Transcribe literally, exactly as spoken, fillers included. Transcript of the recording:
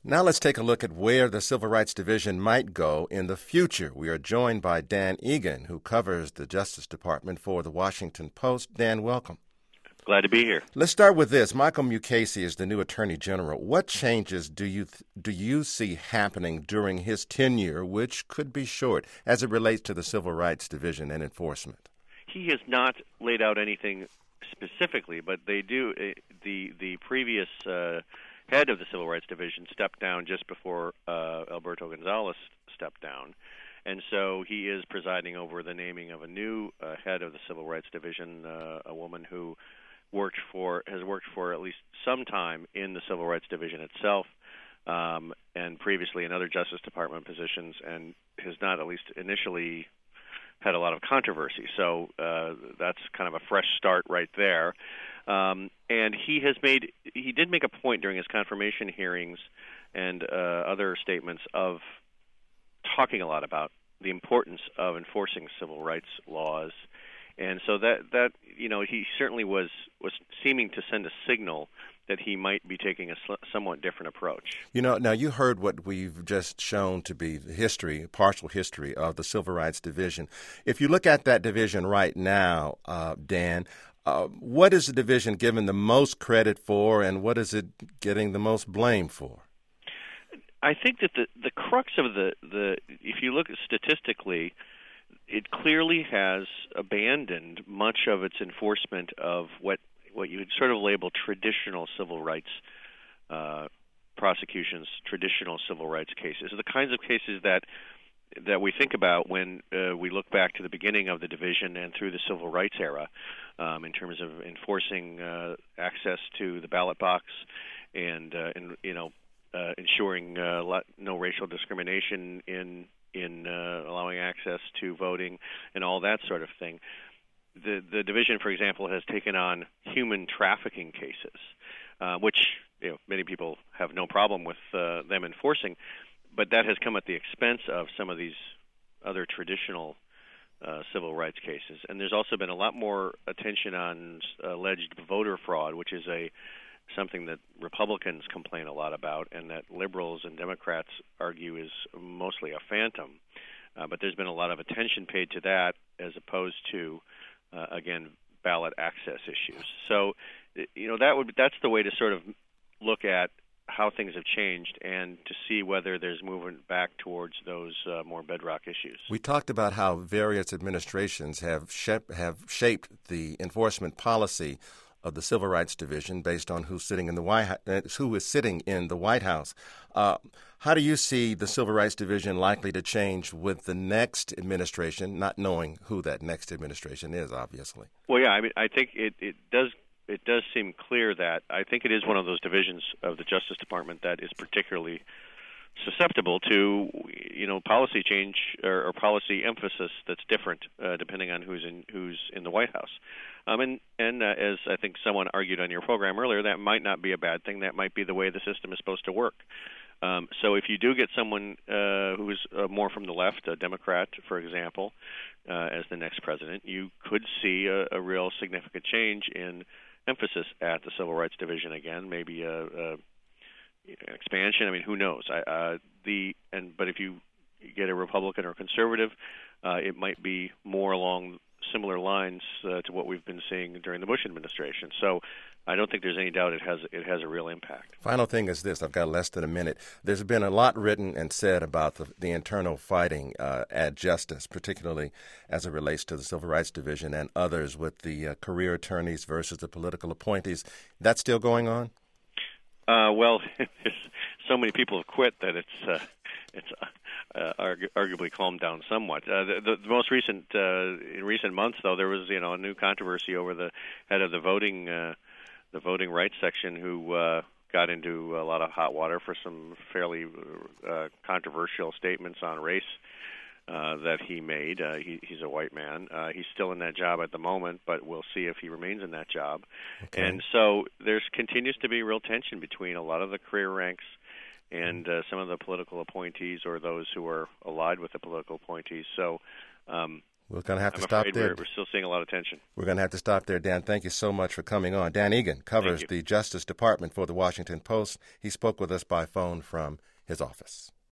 Now let's take a look at where the Civil Rights Division might go in the future. We are joined by Dan Egan, who covers the Justice Department for the Washington Post. Dan, welcome. Glad to be here. Let's start with this. Michael Mukasey is the new Attorney General. What changes do you th- do you see happening during his tenure, which could be short, as it relates to the Civil Rights Division and enforcement? He has not laid out anything specifically, but they do. Uh, the the previous uh, head of the Civil Rights Division stepped down just before uh, Alberto Gonzales stepped down, and so he is presiding over the naming of a new uh, head of the Civil Rights Division, uh, a woman who worked for has worked for at least some time in the Civil Rights Division itself, um, and previously in other Justice Department positions, and has not, at least initially, had a lot of controversy. So uh, that's kind of a fresh start right there. Um, and he has made he did make a point during his confirmation hearings and uh, other statements of talking a lot about the importance of enforcing civil rights laws. And so that, that you know, he certainly was, was seeming to send a signal that he might be taking a somewhat different approach. You know, now you heard what we've just shown to be the history, partial history of the Civil Rights Division. If you look at that division right now, uh, Dan, uh, what is the division given the most credit for, and what is it getting the most blame for? I think that the, the crux of the, the, if you look statistically, it clearly has abandoned much of its enforcement of what, what you would sort of label traditional civil rights uh, prosecutions, traditional civil rights cases, the kinds of cases that that we think about when uh, we look back to the beginning of the division and through the civil rights era, um, in terms of enforcing uh, access to the ballot box and, uh, and you know, uh, ensuring uh, no racial discrimination in in uh, allowing access to voting and all that sort of thing. The the division, for example, has taken on human trafficking cases, uh, which you know, many people have no problem with uh, them enforcing, but that has come at the expense of some of these other traditional uh, civil rights cases. And there's also been a lot more attention on alleged voter fraud, which is a something that Republicans complain a lot about and that liberals and Democrats argue is mostly a phantom. Uh, but there's been a lot of attention paid to that as opposed to, uh, again, ballot access issues. So, you know, that would that's the way to sort of look at how things have changed and to see whether there's movement back towards those uh, more bedrock issues. We talked about how various administrations have shap- have shaped the enforcement policy of the Civil Rights Division based on who's sitting in the White House, who is sitting in the White House. Uh, how do you see the Civil Rights Division likely to change with the next administration, not knowing who that next administration is, obviously? Well, yeah, I mean, I think it, it does it does seem clear that I think it is one of those divisions of the Justice Department that is particularly susceptible to, you know, policy change or, or policy emphasis that's different uh, depending on who's in who's in the White House. Um, and and uh, as I think someone argued on your program earlier, that might not be a bad thing. That might be the way the system is supposed to work. Um, so if you do get someone uh, who is uh, more from the left, a Democrat, for example, uh, as the next president, you could see a, a real significant change in emphasis at the Civil Rights Division again, maybe a, a expansion. I mean, who knows? I, uh, the and but if you get a Republican or conservative, uh, it might be more along similar lines uh, to what we've been seeing during the Bush administration. So I don't think there's any doubt it has it has a real impact. Final thing is this. I've got less than a minute. There's been a lot written and said about the, the internal fighting uh, at Justice, particularly as it relates to the Civil Rights Division and others with the uh, career attorneys versus the political appointees. That's still going on? Uh, well, so many people have quit that it's uh, it's uh, argu- arguably calmed down somewhat. Uh, the, the, the most recent uh, in recent months, though, there was you know a new controversy over the head of the voting uh, the voting rights section who uh, got into a lot of hot water for some fairly uh, controversial statements on race uh, that he made. Uh, he, he's a white man. Uh, he's still in that job at the moment, but we'll see if he remains in that job. Okay. And so there's continues to be real tension between a lot of the career ranks and uh, some of the political appointees or those who are allied with the political appointees. So um, We're going to have to I'm stop afraid there. We're, we're still seeing a lot of tension. We're going to have to stop there, Dan. Thank you so much for coming on. Dan Egan covers the Justice Department for the Washington Post. He spoke with us by phone from his office.